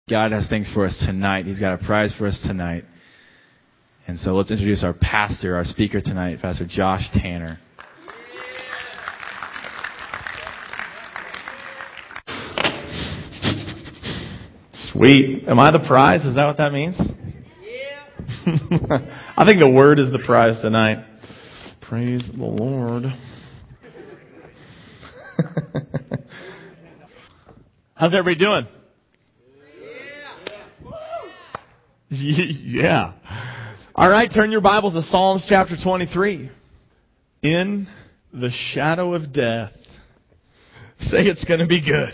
God has things for us tonight. He's got a prize for us tonight. And so let's introduce our pastor, our speaker tonight, Pastor Josh Tanner. Sweet. Am I the prize? Is that what that means? Yeah. I think the word is the prize tonight. Praise the Lord. How's everybody doing? Yeah. All right, turn your Bibles to Psalms chapter 23. In the shadow of death. Say it's going to be good.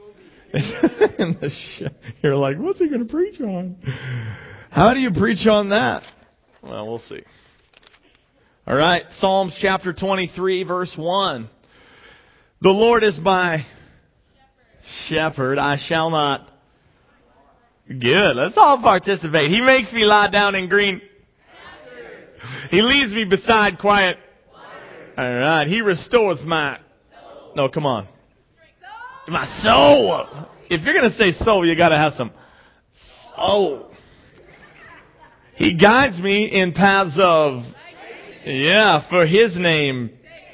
You're like, what's he going to preach on? How do you preach on that? Well, we'll see. All right, Psalms chapter 23, verse 1. The Lord is my shepherd, I shall not. Good, let's all participate. He makes me lie down in green. He leads me beside quiet. All right, He restores my... No, come on. My soul. If you're going to say soul, you got to have some soul. He guides me in paths of... Yeah, for His name.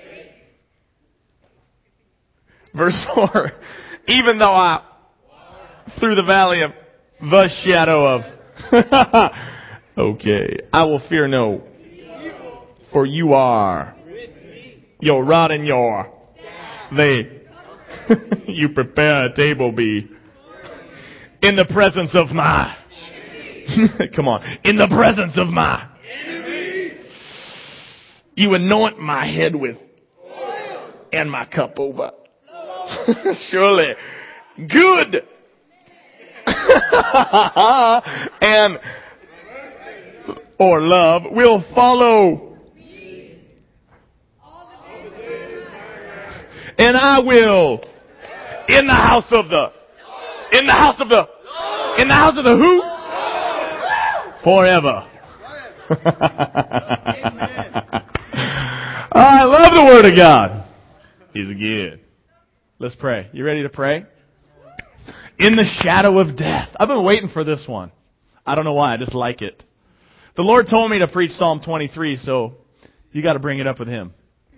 Verse 4. Even though I... Through the valley of the shadow of... Okay. I will fear no. For You are. Your rod and your... They... You prepare a table be in the presence of my... Come on. In the presence of my... You anoint my head with and my cup over. Surely good and or love will follow. And I will in the house of the who? Forever. I love the Word of God. He's good. Let's pray. You ready to pray? In the shadow of death. I've been waiting for this one. I don't know why. I just like it. The Lord told me to preach Psalm 23, so you got to bring it up with Him.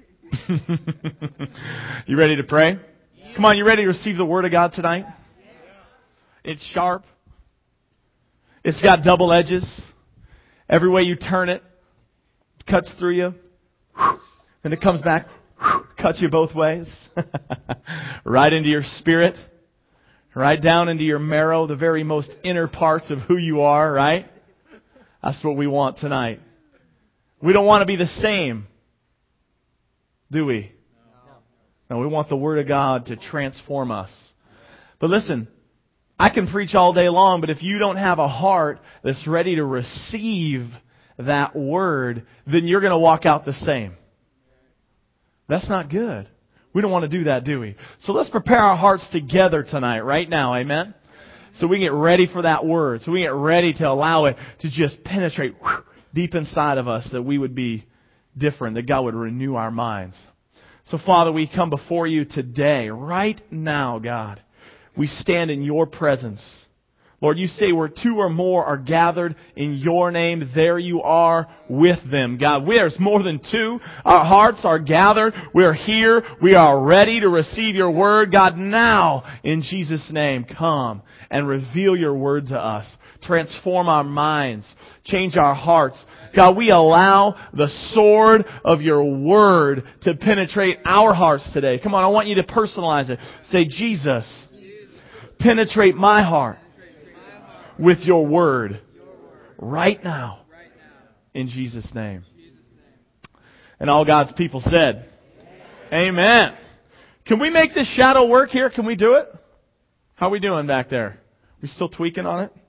You ready to pray? Come on, you ready to receive the Word of God tonight? It's sharp. It's got double edges. Every way you turn it, it cuts through you. Then it comes back, cuts you both ways. Right into your spirit. Right down into your marrow, the very most inner parts of who you are, right? That's what we want tonight. We don't want to be the same, do we? No, we want the Word of God to transform us. But listen, I can preach all day long, but if you don't have a heart that's ready to receive that Word, then you're going to walk out the same. That's not good. We don't want to do that, do we? So let's prepare our hearts together tonight, right now, amen? So we can get ready for that Word. So we get ready to allow it to just penetrate deep inside of us, that we would be different, that God would renew our minds. So Father, we come before You today, right now, God. We stand in Your presence. Lord, You say where two or more are gathered in Your name, there You are with them. God, there's more than two. Our hearts are gathered. We're here. We are ready to receive Your Word. God, now, in Jesus' name, come and reveal Your Word to us. Transform our minds. Change our hearts. God, we allow the sword of Your Word to penetrate our hearts today. Come on, I want you to personalize it. Say, Jesus, penetrate my heart with Your Word right now, in Jesus' name. And all God's people said, Amen. Can we make this shadow work here? Can we do it? How are we doing back there? We still tweaking on it?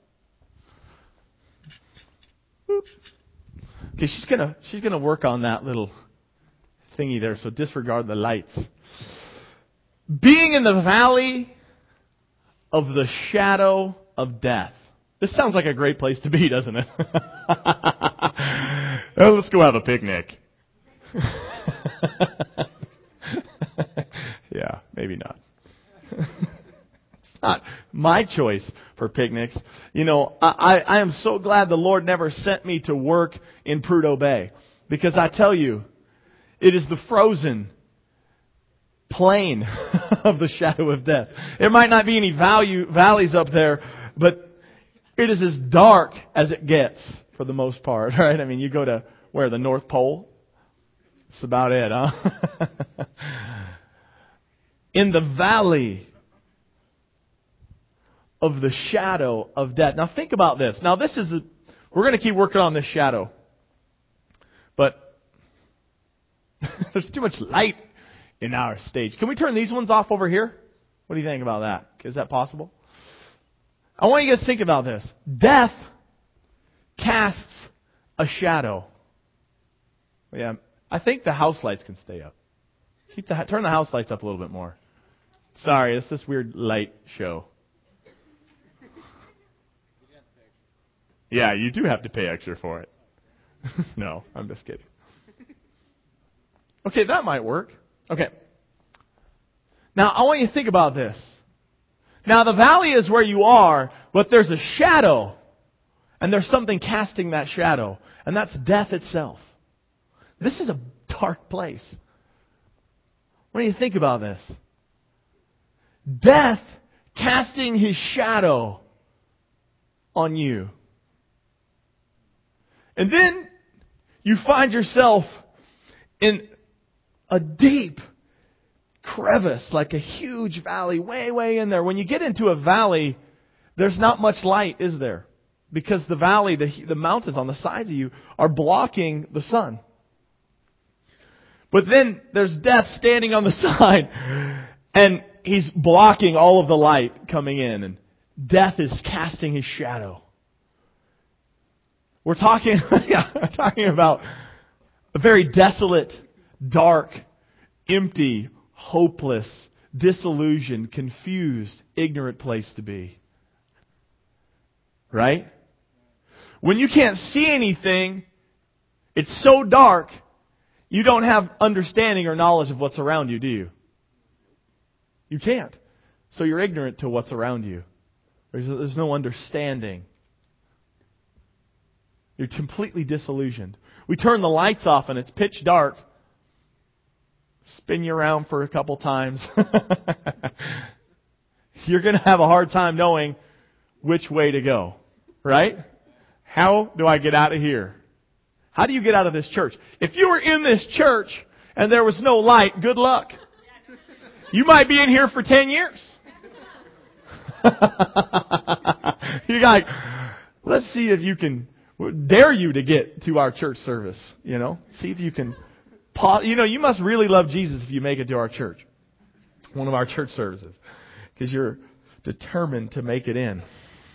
Oops. Okay, she's gonna work on that little thingy there, so disregard the lights. Being in the valley of the shadow of death. This sounds like a great place to be, doesn't it? Well, let's go have a picnic. Yeah, maybe not. It's not my choice for picnics. You know, I am so glad the Lord never sent me to work in Prudhoe Bay. Because I tell you, it is the frozen plain of the shadow of death. There might not be any valleys up there, but it is as dark as it gets for the most part, right? I mean, you go to, where, the North Pole? That's about it, huh? In the valley of the shadow of death. Now think about this. Now we're going to keep working on this shadow. But there's too much light in our stage. Can we turn these ones off over here? What do you think about that? Is that possible? I want you guys to think about this. Death casts a shadow. Yeah, I think the house lights can stay up. Turn the house lights up a little bit more. Sorry, it's this weird light show. Yeah, you do have to pay extra for it. No, I'm just kidding. Okay, that might work. Okay. Now, I want you to think about this. Now, the valley is where you are, but there's a shadow. And there's something casting that shadow. And that's death itself. This is a dark place. What do you think about this? Death casting his shadow on you. And then you find yourself in a deep crevice, like a huge valley, way in there. When you get into a valley, there's not much light, is there? Because the valley, the mountains on the sides of you are blocking the sun. But then there's death standing on the side, and he's blocking all of the light coming in, and death is casting his shadow. We're talking about a very desolate, dark, empty, hopeless, disillusioned, confused, ignorant place to be. Right? When you can't see anything, it's so dark, you don't have understanding or knowledge of what's around you, do you? You can't. So you're ignorant to what's around you. There's no understanding. You're completely disillusioned. We turn the lights off and it's pitch dark. Spin you around for a couple times. You're going to have a hard time knowing which way to go. Right? How do I get out of here? How do you get out of this church? If you were in this church and there was no light, good luck. You might be in here for 10 years. You're like, let's see if you can, dare you to get to our church service, you know. See if you can, you must really love Jesus if you make it to our church. One of our church services. Because you're determined to make it in.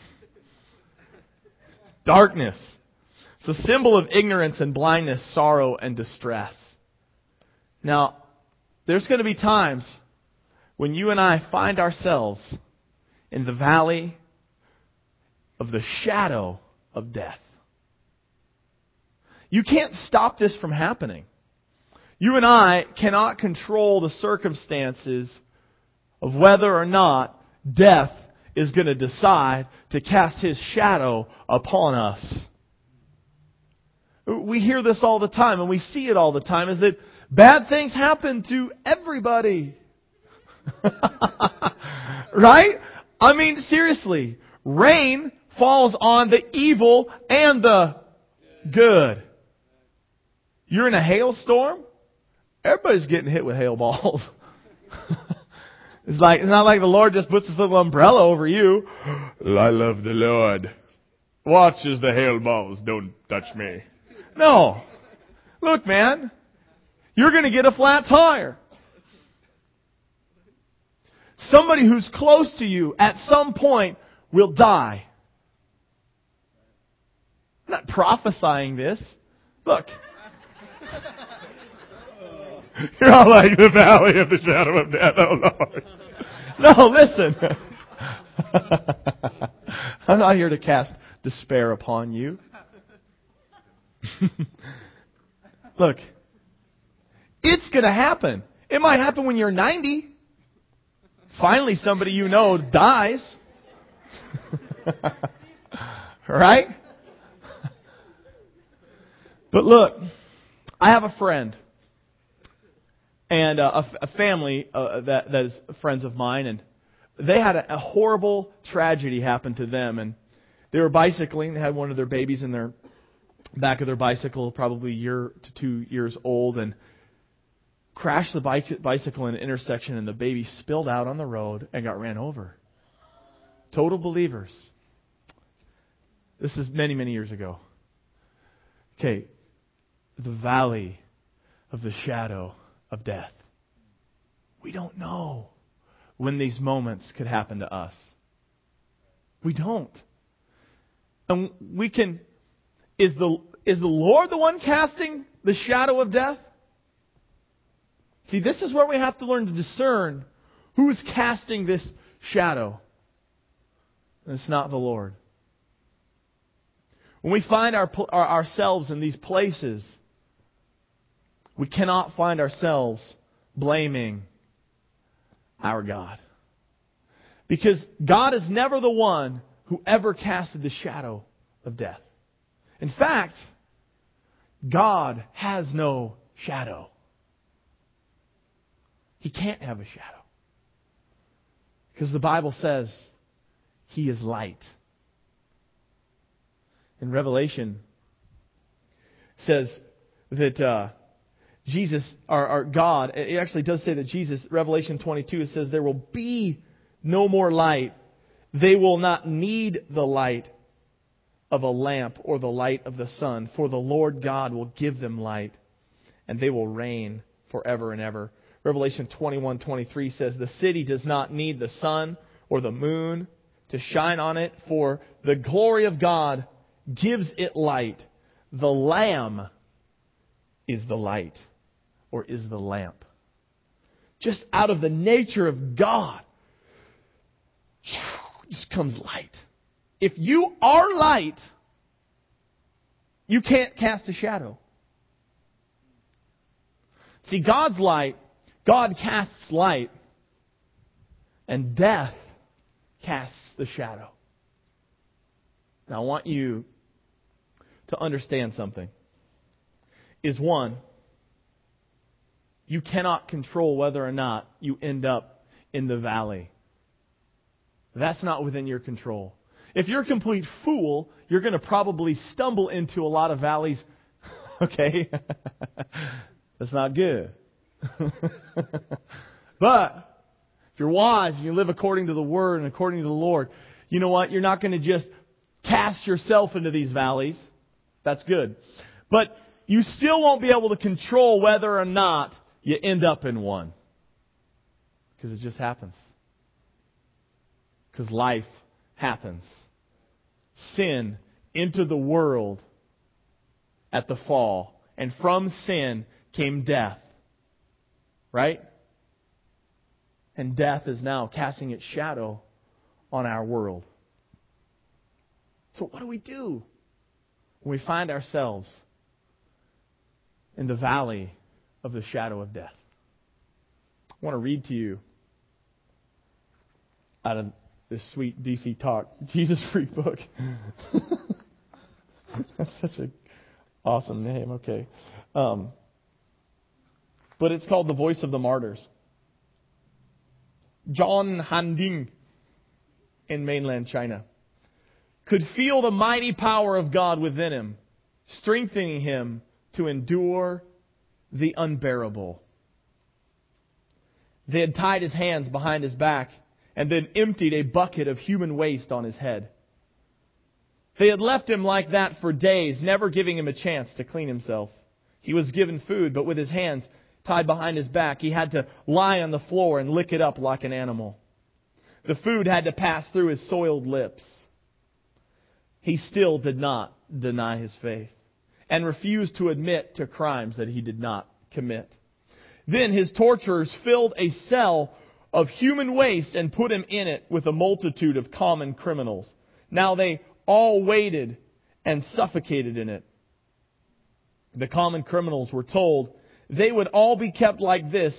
Darkness. It's a symbol of ignorance and blindness, sorrow and distress. Now, there's going to be times when you and I find ourselves in the valley of the shadow of death. You can't stop this from happening. You and I cannot control the circumstances of whether or not death is going to decide to cast his shadow upon us. We hear this all the time and we see it all the time, is that bad things happen to everybody. Right? I mean, seriously. Rain falls on the evil and the good. You're in a hailstorm, everybody's getting hit with hail balls. It's not like the Lord just puts this little umbrella over you. I love the Lord. Watch as the hail balls don't touch me. No. Look, man. You're going to get a flat tire. Somebody who's close to you at some point will die. I'm not prophesying this. Look. You're all like the valley of the shadow of death, oh Lord. No, listen. I'm not here to cast despair upon you. Look, it's going to happen. It might happen when you're 90. Finally, somebody you know dies. Right? But look, I have a friend and a family that is friends of mine, and they had a horrible tragedy happen to them. And they were bicycling. They had one of their babies in their back of their bicycle, probably a year to 2 years old, and crashed the bicycle in an intersection, and the baby spilled out on the road and got ran over. Total believers. This is many, many years ago. Okay, the valley of the shadow of death. We don't know when these moments could happen to us. We don't. And we can... Is the Lord the one casting the shadow of death? See, this is where we have to learn to discern who is casting this shadow. And it's not the Lord. When we find ourselves in these places, we cannot find ourselves blaming our God. Because God is never the one who ever casted the shadow of death. In fact, God has no shadow. He can't have a shadow. Because the Bible says He is light. In Revelation, it says that Jesus, our God, it actually does say that Jesus, Revelation 22, it says there will be no more light. They will not need the light of a lamp or the light of the sun, for the Lord God will give them light, and they will reign forever and ever. Revelation 21:23 says, the city does not need the sun or the moon to shine on it, for the glory of God gives it light. The Lamb is the light, or is the lamp. Just out of the nature of God, just comes light. If you are light, you can't cast a shadow. See, God's light, God casts light, and death casts the shadow. Now, I want you to understand something. Is one, you cannot control whether or not you end up in the valley. That's not within your control. If you're a complete fool, you're going to probably stumble into a lot of valleys. Okay? That's not good. But if you're wise and you live according to the Word and according to the Lord, you know what? You're not going to just cast yourself into these valleys. That's good. But you still won't be able to control whether or not you end up in one. Because it just happens. Because life happens. Sin entered the world at the fall. And from sin came death. Right? And death is now casting its shadow on our world. So what do we do when we find ourselves in the valley of the shadow of death? I want to read to you out of this sweet DC Talk Jesus Freak book. That's such an awesome name. Okay. But it's called The Voice of the Martyrs. John Handing in mainland China could feel the mighty power of God within him, strengthening him to endure the unbearable. They had tied his hands behind his back and then emptied a bucket of human waste on his head. They had left him like that for days, never giving him a chance to clean himself. He was given food, but with his hands tied behind his back, he had to lie on the floor and lick it up like an animal. The food had to pass through his soiled lips. He still did not deny his faith and refused to admit to crimes that he did not commit. Then his torturers filled a cell of human waste and put him in it with a multitude of common criminals. Now they all waited and suffocated in it. The common criminals were told they would all be kept like this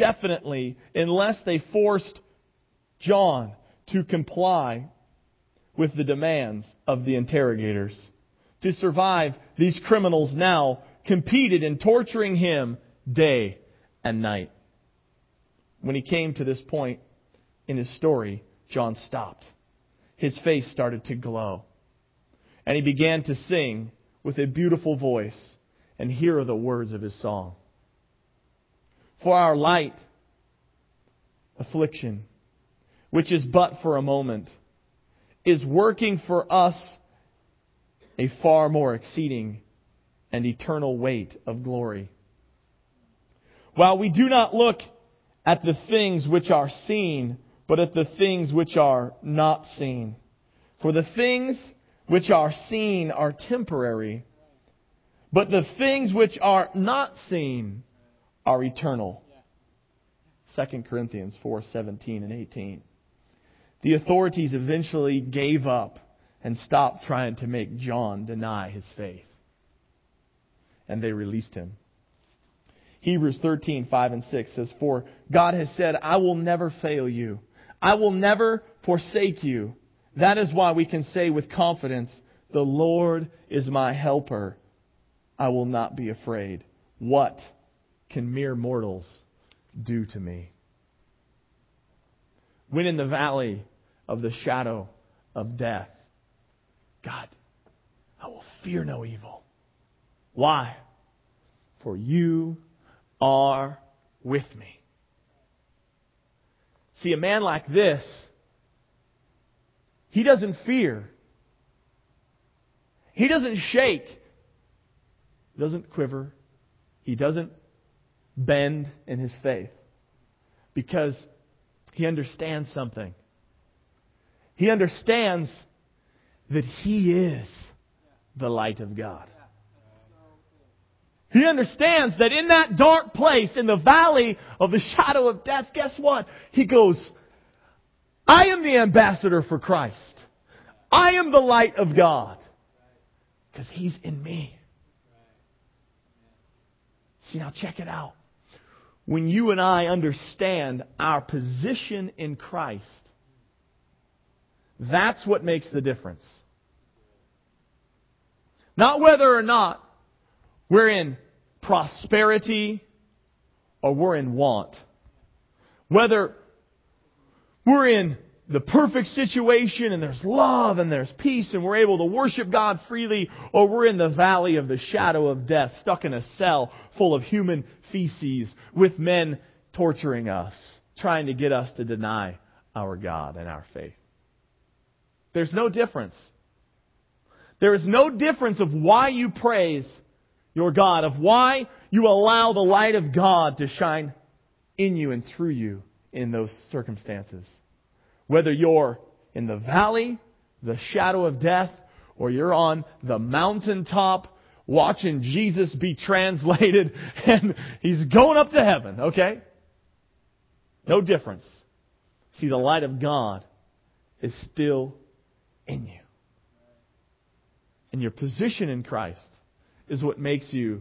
indefinitely unless they forced John to comply with the demands of the interrogators. To survive, these criminals now competed in torturing him day and night. When he came to this point in his story, John stopped. His face started to glow. And he began to sing with a beautiful voice. And here are the words of his song. For our light affliction, which is but for a moment, is working for us a far more exceeding and eternal weight of glory. While we do not look at the things which are seen, but at the things which are not seen. For the things which are seen are temporary, but the things which are not seen are eternal. 2 Corinthians 4:17 and 18. The authorities eventually gave up and stopped trying to make John deny his faith. And they released him. Hebrews 13:5 and 6 says, For God has said, I will never fail you. I will never forsake you. That is why we can say with confidence, the Lord is my helper. I will not be afraid. What can mere mortals do to me? When in the valley of the shadow of death, God, I will fear no evil. Why? For you are with me. See, a man like this, he doesn't fear. He doesn't shake. He doesn't quiver. He doesn't bend in his faith. Because he understands something. He understands that he is the light of God. He understands that in that dark place, in the valley of the shadow of death, guess what? He goes, I am the ambassador for Christ. I am the light of God. Because He's in me. See, now check it out. When you and I understand our position in Christ, that's what makes the difference. Not whether or not we're in prosperity or we're in want. Whether we're in the perfect situation and there's love and there's peace and we're able to worship God freely, or we're in the valley of the shadow of death, stuck in a cell full of human feces with men torturing us, trying to get us to deny our God and our faith. There's no difference. There is no difference of why you praise your God, of why you allow the light of God to shine in you and through you in those circumstances. Whether you're in the valley, the shadow of death, or you're on the mountaintop watching Jesus be translated and He's going up to heaven, okay? No difference. See, the light of God is still in you. And your position in Christ is what makes you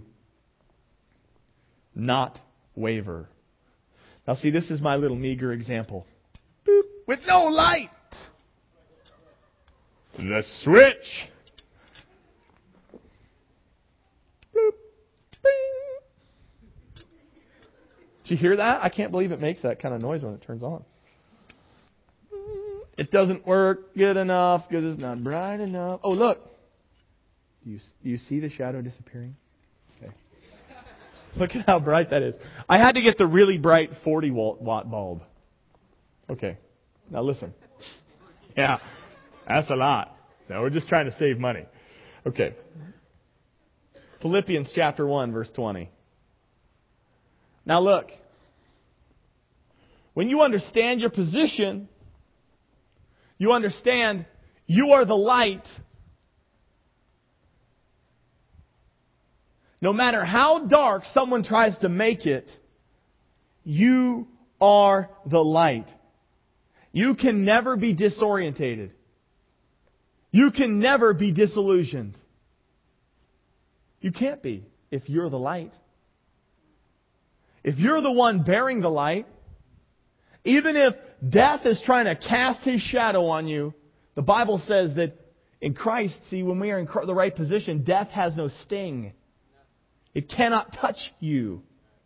not waver. Now see, this is my little meager example. Boop. With no light. The switch. Boop. Bing. Did you hear that? I can't believe it makes that kind of noise when it turns on. It doesn't work good enough because it's not bright enough. Oh, look. Do you see the shadow disappearing? Okay. Look at how bright that is. I had to get the really bright 40-watt bulb. Okay. Now listen. Yeah, that's a lot. Now we're just trying to save money. Okay. Philippians chapter 1, verse 20. Now look. When you understand your position, you understand you are the light. No matter how dark someone tries to make it, you are the light. You can never be disorientated. You can never be disillusioned. You can't be if you're the light. If you're the one bearing the light, even if death is trying to cast his shadow on you, The Bible says that in Christ, see, when we are in the right position, death has no sting. It cannot touch you.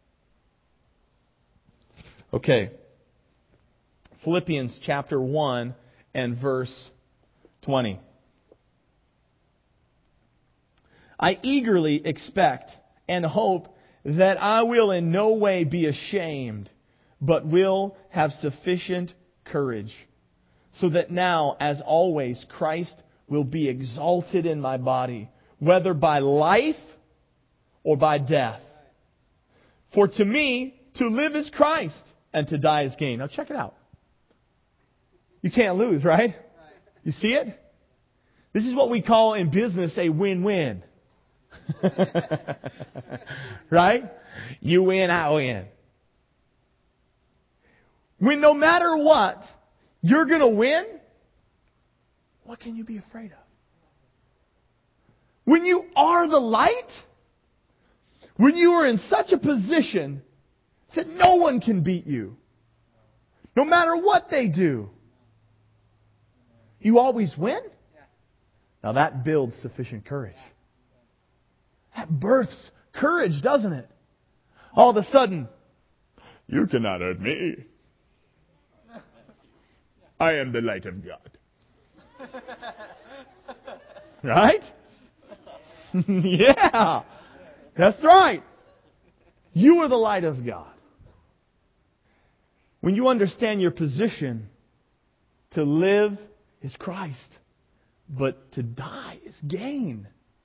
Okay. Philippians chapter 1 and verse 20. I eagerly expect and hope that I will in no way be ashamed, but will have sufficient courage, so that now, as always, Christ will be exalted in my body, whether by life or by death. For to me, to live is Christ, and to die is gain. Now check it out. You can't lose, right? You see it? This is what we call in business a win-win. Right? You win, I win. When no matter what, you're going to win, what can you be afraid of? When you are the light, when you are in such a position that no one can beat you, no matter what they do, you always win? Now that builds sufficient courage. That births courage, doesn't it? All of a sudden, you cannot hurt me. I am the light of God. Right? Yeah. That's right. You are the light of God. When you understand your position, to live is Christ, but to die is gain.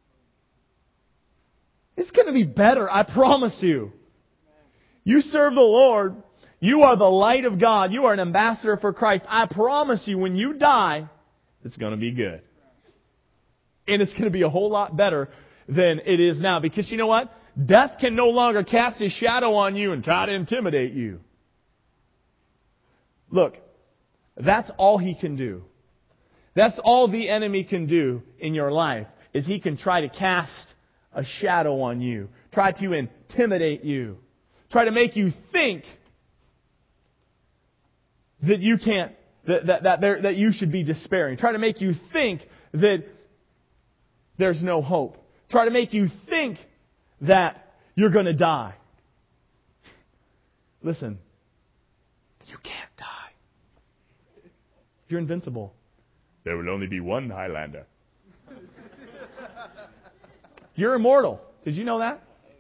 It's going to be better, I promise you. You serve the Lord. You are the light of God. You are an ambassador for Christ. I promise you, when you die, it's going to be good. And it's going to be a whole lot better than it is now. Because you know what? Death can no longer cast his shadow on you and try to intimidate you. Look, that's all he can do. That's all the enemy can do in your life, is he can try to cast a shadow on you, try to intimidate you, try to make you think that you can't, that you should be despairing, try to make you think that there's no hope, try to make you think that you're going to die. Listen, you can't die. You're invincible. There will only be one Highlander. You're immortal. Did you know that?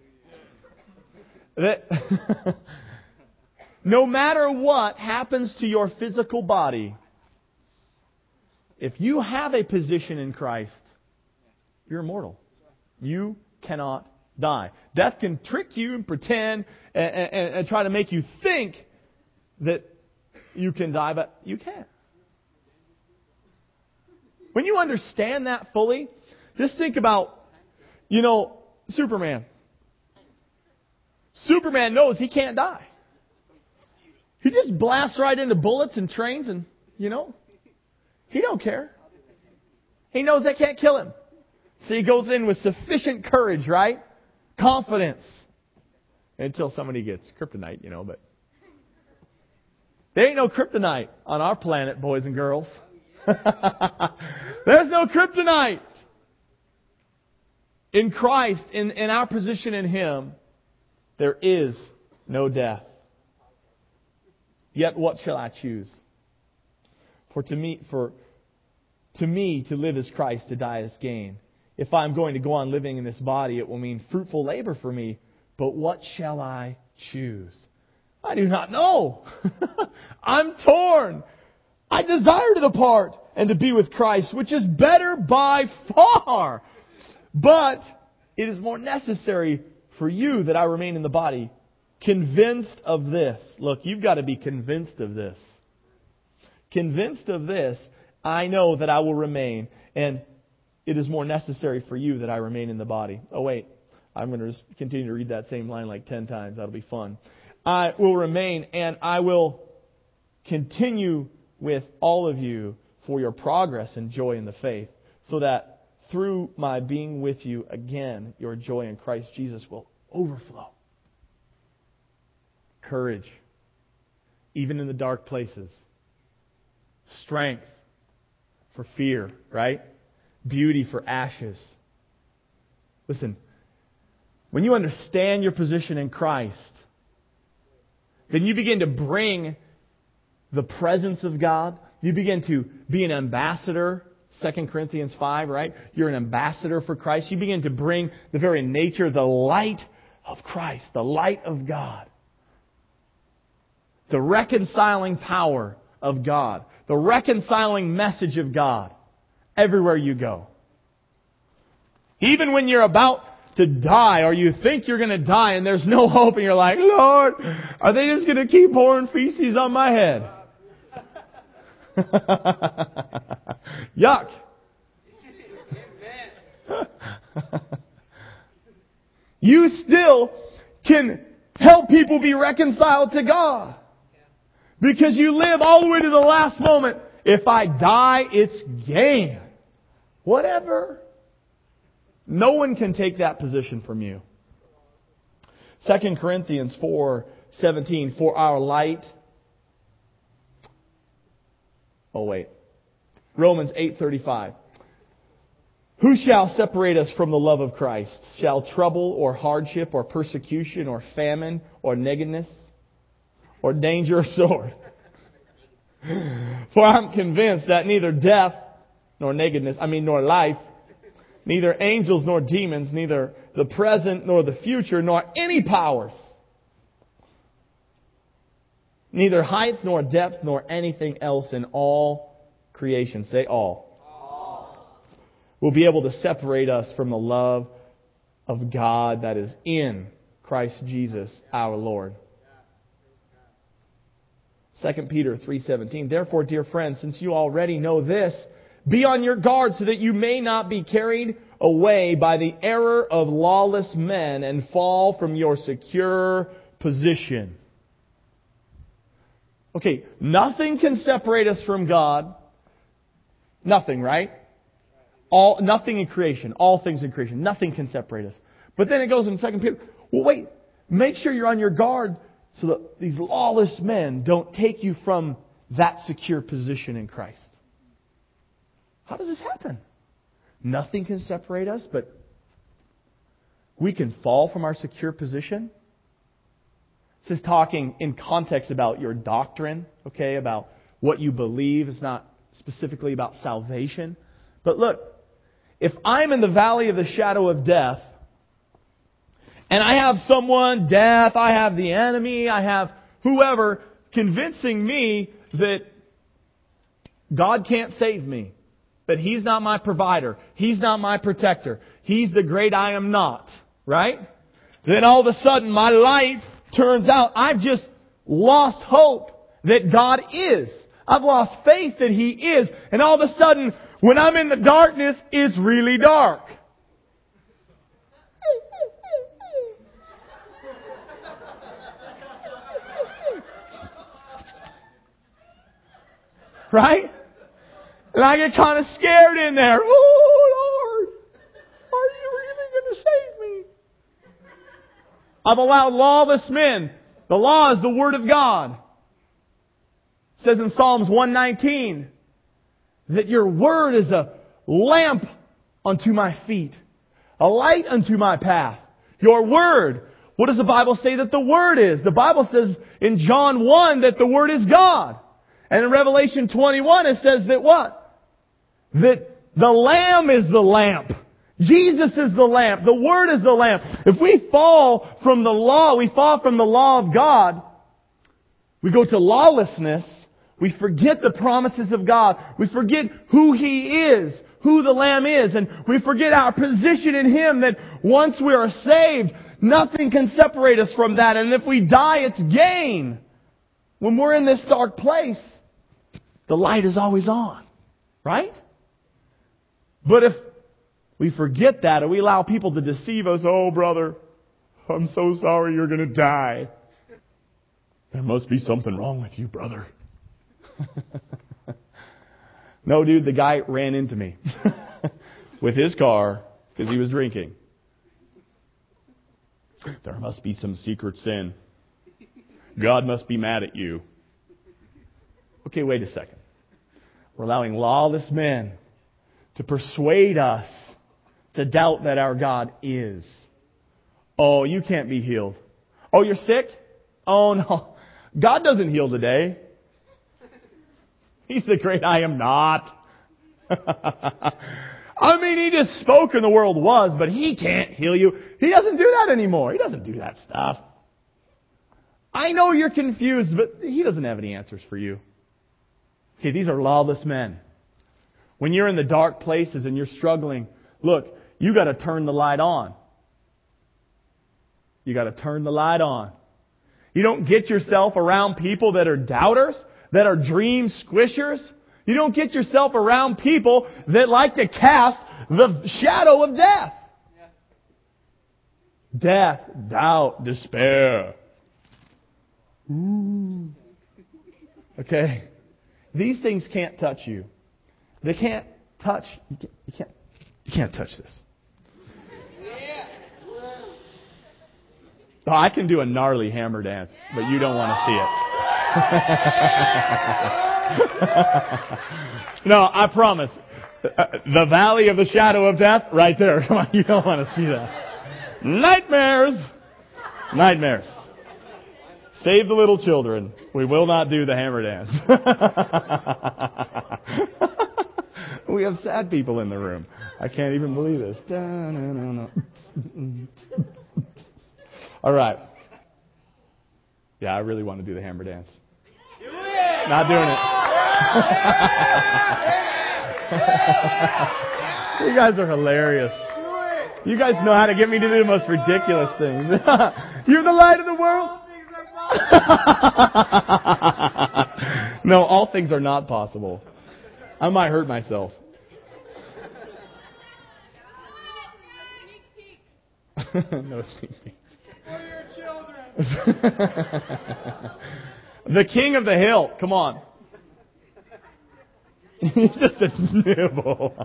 That no matter what happens to your physical body, if you have a position in Christ, you're immortal. You cannot die. Death can trick you and pretend and try to make you think that you can die, but you can't. When you understand that fully, just think about, Superman. Superman knows he can't die. He just blasts right into bullets and trains and, he don't care. He knows they can't kill him. So he goes in with sufficient courage, right? Confidence. Until somebody gets kryptonite, but there ain't no kryptonite on our planet, boys and girls. There's no kryptonite. In Christ, in our position in Him, there is no death. Yet what shall I choose? For to me, to live is Christ, to die is gain. If I'm going to go on living in this body, it will mean fruitful labor for me. But what shall I choose? I do not know. I'm torn. I desire to depart and to be with Christ, which is better by far. But it is more necessary for you that I remain in the body. Convinced of this. Look, you've got to be convinced of this. Convinced of this, I know that I will remain. And it is more necessary for you that I remain in the body. Oh, wait. I'm going to just continue to read that same line like 10 times. That'll be fun. I will remain and I will continue with all of you for your progress and joy in the faith, so that through my being with you again, your joy in Christ Jesus will overflow. Courage, even in the dark places. Strength, for fear, right? Beauty for ashes. Listen, when you understand your position in Christ, then you begin to bring the presence of God. You begin to be an ambassador. 2 Corinthians 5, right? You're an ambassador for Christ. You begin to bring the very nature, the light of Christ, the light of God. The reconciling power of God. The reconciling message of God everywhere you go. Even when you're about to die, or you think you're going to die and there's no hope, and you're like, Lord, are they just going to keep pouring feces on my head? Yuck. You still can help people be reconciled to God. Because you live all the way to the last moment. If I die, it's gain. Whatever. No one can take that position from you. 2 Corinthians 4:17, for our light. Romans 8:35. Who shall separate us from the love of Christ? Shall trouble or hardship or persecution or famine or nakedness or danger or sword? For I'm convinced that neither death nor nor life, neither angels nor demons, neither the present nor the future, nor any powers, neither height nor depth nor anything else in all creation, say all, will be able to separate us from the love of God that is in Christ Jesus our Lord. 2 Peter 3:17. Therefore, dear friends, since you already know this, be on your guard so that you may not be carried away by the error of lawless men and fall from your secure position. Okay, nothing can separate us from God. Nothing, right? Nothing in creation. All things in creation. Nothing can separate us. But then it goes in 2 Peter. Well, wait. Make sure you're on your guard so that these lawless men don't take you from that secure position in Christ. How does this happen? Nothing can separate us, but we can fall from our secure position. This is talking in context about your doctrine, okay, about what you believe. It's not specifically about salvation. But look, if I'm in the valley of the shadow of death, and I have someone, death, I have the enemy, I have whoever convincing me that God can't save me, that He's not my provider, He's not my protector, He's the great I am not, right? Then all of a sudden my life turns out I've just lost hope that God is. I've lost faith that He is. And all of a sudden, when I'm in the darkness, it's really dark. Right? And I get kind of scared in there. Oh, Lord, are you really going to save me? I've allowed lawless men. The law is the Word of God. It says in Psalms 119 that your Word is a lamp unto my feet, a light unto my path. Your Word. What does the Bible say that the Word is? The Bible says in John 1 that the Word is God. And in Revelation 21 it says that what? That the Lamb is the lamp. Jesus is the lamp. The Word is the lamp. If we fall from the law, we fall from the law of God, we go to lawlessness, we forget the promises of God, we forget who He is, who the Lamb is, and we forget our position in Him, that once we are saved, nothing can separate us from that. And if we die, it's gain. When we're in this dark place, the light is always on. Right? But if we forget that and we allow people to deceive us, oh brother, I'm so sorry you're going to die. There must be something wrong with you, brother. No, dude, the guy ran into me with his car because he was drinking. There must be some secret sin. God must be mad at you. Okay, wait a second. We're allowing lawless men to persuade us to doubt that our God is. Oh, you can't be healed. Oh, you're sick? Oh, no. God doesn't heal today. He's the great I am not. I mean, He just spoke and the world was, but He can't heal you. He doesn't do that anymore. He doesn't do that stuff. I know you're confused, but He doesn't have any answers for you. Okay, these are lawless men. When you're in the dark places and you're struggling, look, you got to turn the light on. You got to turn the light on. You don't get yourself around people that are doubters, that are dream squishers. You don't get yourself around people that like to cast the shadow of death. Death, doubt, despair. Ooh. Okay? These things can't touch you. They can't touch. You can't touch this. Oh, I can do a gnarly hammer dance, but you don't want to see it. No, I promise. The valley of the shadow of death, right there. Come on, you don't want to see that. Nightmares. Nightmares. Save the little children. We will not do the hammer dance. We have sad people in the room. I can't even believe this. All right. Yeah, I really want to do the hammer dance. Do it! Not doing it. You guys are hilarious. You guys know how to get me to do the most ridiculous things. You're the light of the world. No, all things are not possible. I might hurt myself. No sneak peek. The king of the hill. Come on. Just a nibble.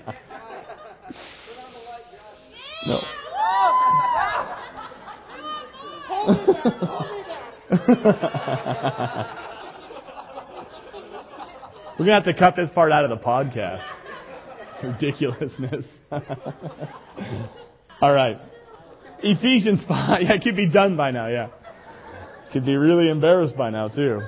No. We're going to have to cut this part out of the podcast. Ridiculousness. All right. Ephesians 5. Yeah, it could be done by now, yeah. Could be really embarrassed by now, too.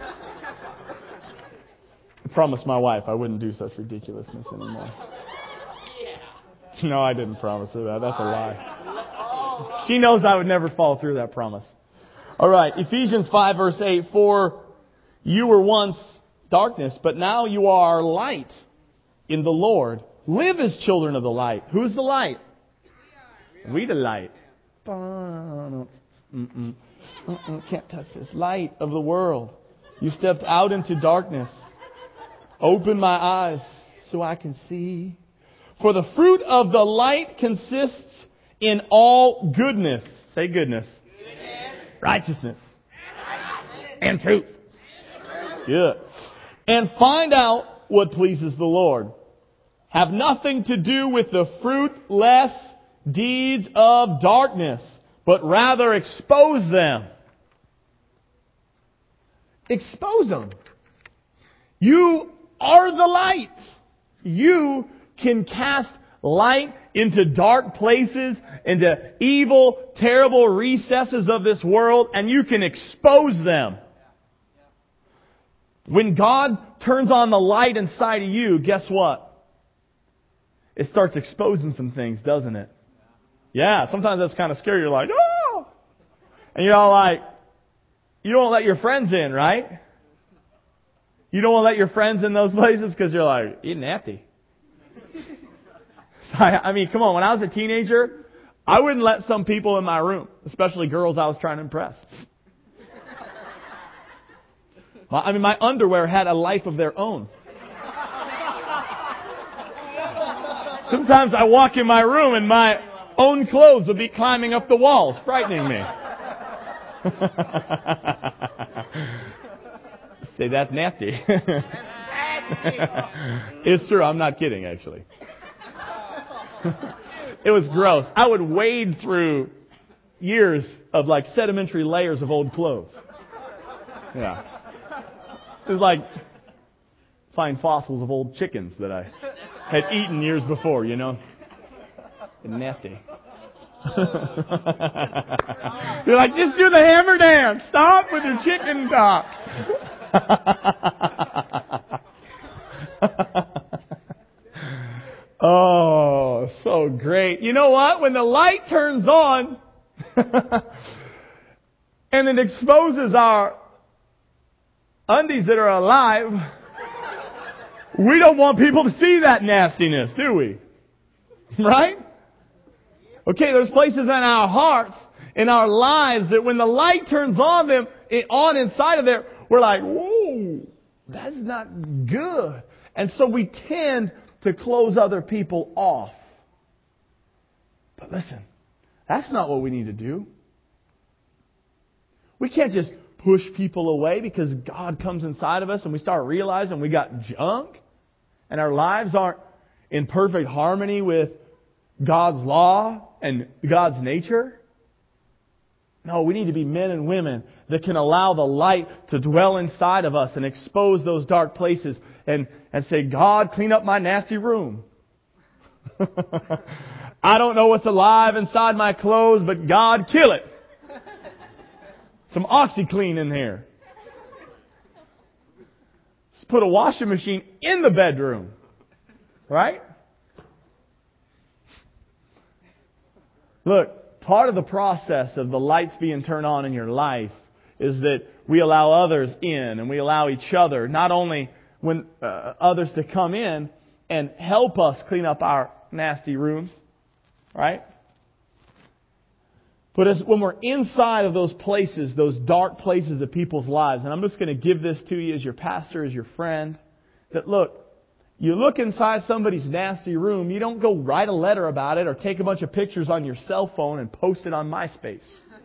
I promised my wife I wouldn't do such ridiculousness anymore. No, I didn't promise her that. That's a lie. She knows I would never follow through that promise. All right, Ephesians 5, verse 8. For you were once darkness, but now you are light in the Lord. Live as children of the light. Who's the light? We the light. Can't touch this. Light of the world. You stepped out into darkness. Open my eyes so I can see. For the fruit of the light consists in all goodness. Say goodness. Righteousness. And truth. Good. And find out what pleases the Lord. Have nothing to do with the fruitless deeds of darkness, but rather expose them. Expose them. You are the light. You can cast light into dark places, into evil, terrible recesses of this world, and you can expose them. When God turns on the light inside of you, guess what? It starts exposing some things, doesn't it? Yeah, sometimes that's kind of scary. You're like, oh! And you're all like, you don't let your friends in, right? You don't want to let your friends in those places because you're like, you're nasty. I mean, come on, when I was a teenager, I wouldn't let some people in my room, especially girls I was trying to impress. My underwear had a life of their own. Sometimes I walk in my room and my own clothes would be climbing up the walls, frightening me. Say, that's nasty. It's true, I'm not kidding, actually. It was gross. I would wade through years of like sedimentary layers of old clothes. Yeah. It was like find fossils of old chickens that I had eaten years before, you know. Nasty. You're like, just do the hammer dance. Stop with your chicken talk. Oh, so great. You know what? When the light turns on and it exposes our undies that are alive, we don't want people to see that nastiness, do we? Right? Okay, there's places in our hearts, in our lives, that when the light turns on inside of there, we're like, whoa, that's not good. And so we tend to close other people off. But listen, that's not what we need to do. We can't just push people away because God comes inside of us and we start realizing we got junk and our lives aren't in perfect harmony with God's law and God's nature. No, we need to be men and women that can allow the light to dwell inside of us and expose those dark places and say, God, clean up my nasty room. I don't know what's alive inside my clothes, but God, kill it. Some OxyClean in here. Let's put a washing machine in the bedroom. Right? Look, part of the process of the lights being turned on in your life is that we allow others in and we allow each other, not only when others to come in and help us clean up our nasty rooms, right? But when we're inside of those places, those dark places of people's lives, and I'm just going to give this to you as your pastor, as your friend, that look, you look inside somebody's nasty room, you don't go write a letter about it or take a bunch of pictures on your cell phone and post it on MySpace.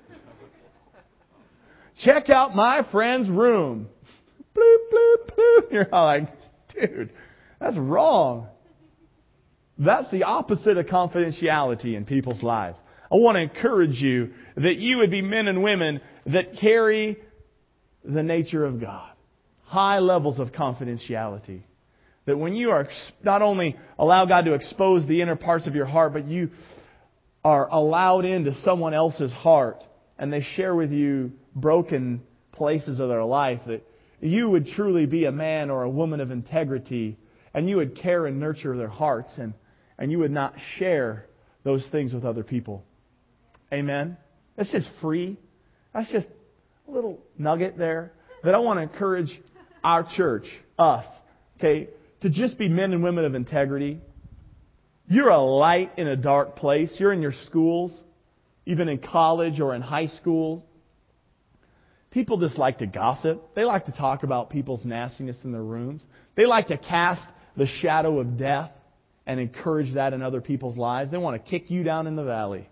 Check out my friend's room. Bloop, bloop, bloop. You're all like, dude, that's wrong. That's the opposite of confidentiality in people's lives. I want to encourage you that you would be men and women that carry the nature of God. High levels of confidentiality. That when you are not only allow God to expose the inner parts of your heart, but you are allowed into someone else's heart and they share with you broken places of their life, that you would truly be a man or a woman of integrity and you would care and nurture their hearts and you would not share those things with other people. Amen? That's just free. That's just a little nugget there that I want to encourage our church, us, okay, to just be men and women of integrity. You're a light in a dark place. You're in your schools, even in college or in high school. People just like to gossip. They like to talk about people's nastiness in their rooms. They like to cast the shadow of death and encourage that in other people's lives. They want to kick you down in the valley.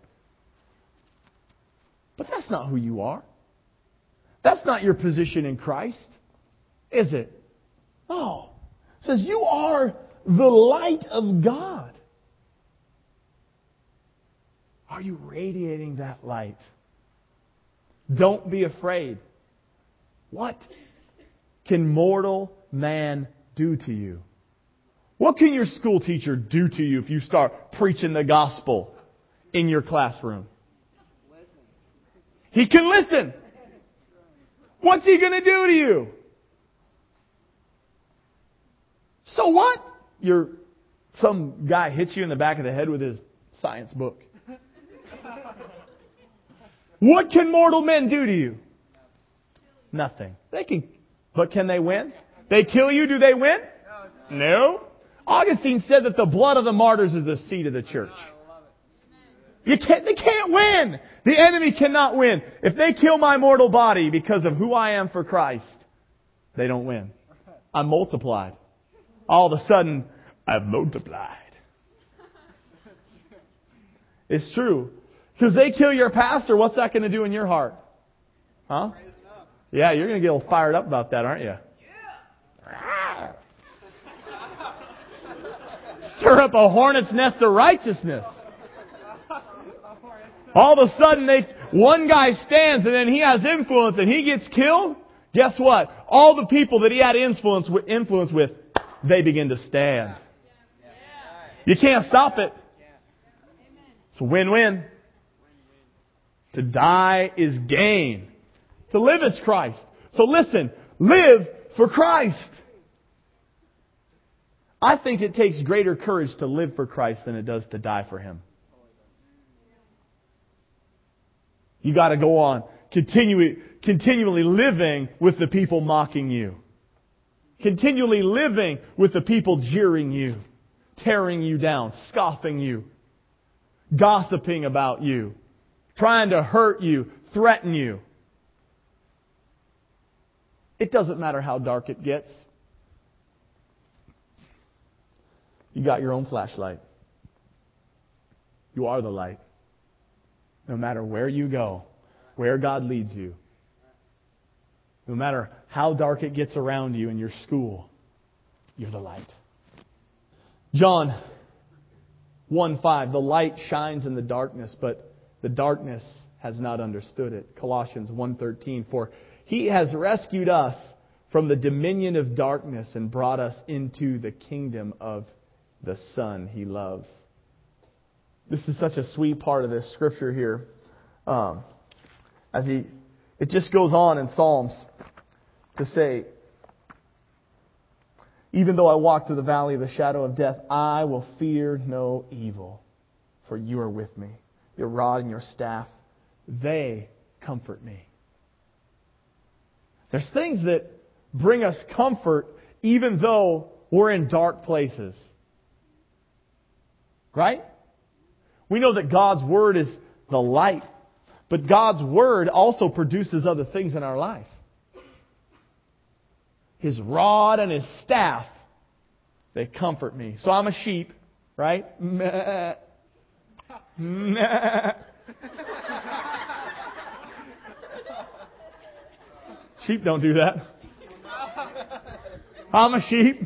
But that's not who you are. That's not your position in Christ, is it? No. It says you are the light of God. Are you radiating that light? Don't be afraid. What can mortal man do to you? What can your school teacher do to you if you start preaching the gospel in your classroom? He can listen. What's he going to do to you? So what? Some guy hits you in the back of the head with his science book. What can mortal men do to you? Nothing. But can they win? They kill you, do they win? No. Augustine said that the blood of the martyrs is the seed of the church. They can't win. The enemy cannot win. If they kill my mortal body because of who I am for Christ, they don't win. I'm multiplied. All of a sudden, I've multiplied. It's true. Because they kill your pastor, what's that going to do in your heart? Huh? Yeah, you're going to get all fired up about that, aren't you? Yeah. Stir up a hornet's nest of righteousness. All of a sudden, one guy stands and then he has influence and he gets killed. Guess what? All the people that he had influence with they begin to stand. You can't stop it. It's a win-win. To die is gain. To live is Christ. So listen, live for Christ. I think it takes greater courage to live for Christ than it does to die for Him. You got to go on continually living with the people mocking you. Continually living with the people jeering you, tearing you down, scoffing you, gossiping about you, trying to hurt you, threaten you. It doesn't matter how dark it gets. You got your own flashlight. You are the light. No matter where you go, where God leads you, no matter how dark it gets around you in your school, you're the light. John 1:5, the light shines in the darkness, but the darkness has not understood it. Colossians 1:13, for He has rescued us from the dominion of darkness and brought us into the kingdom of the Son He loves. This is such a sweet part of this scripture here. It just goes on in Psalms to say, even though I walk through the valley of the shadow of death, I will fear no evil, for you are with me. Your rod and your staff, they comfort me. There's things that bring us comfort even though we're in dark places. Right? We know that God's Word is the light, but God's Word also produces other things in our life. His rod and His staff, they comfort me. So I'm a sheep, right? Meh. Meh. Sheep don't do that. I'm a sheep.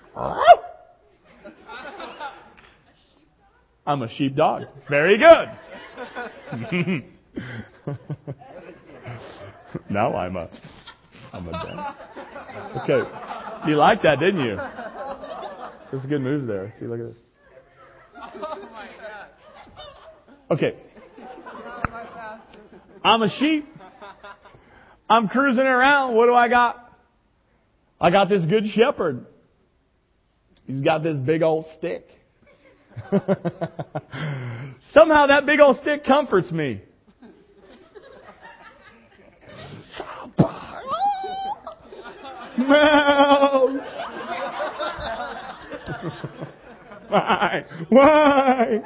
I'm a sheepdog. Very good. Now I'm a dog. Okay. You liked that, didn't you? There's a good move there. See, look at this. Okay. I'm a sheep. I'm cruising around. What do I got? I got this good shepherd. He's got this big old stick. Somehow that big old stick comforts me. No. Why? Why?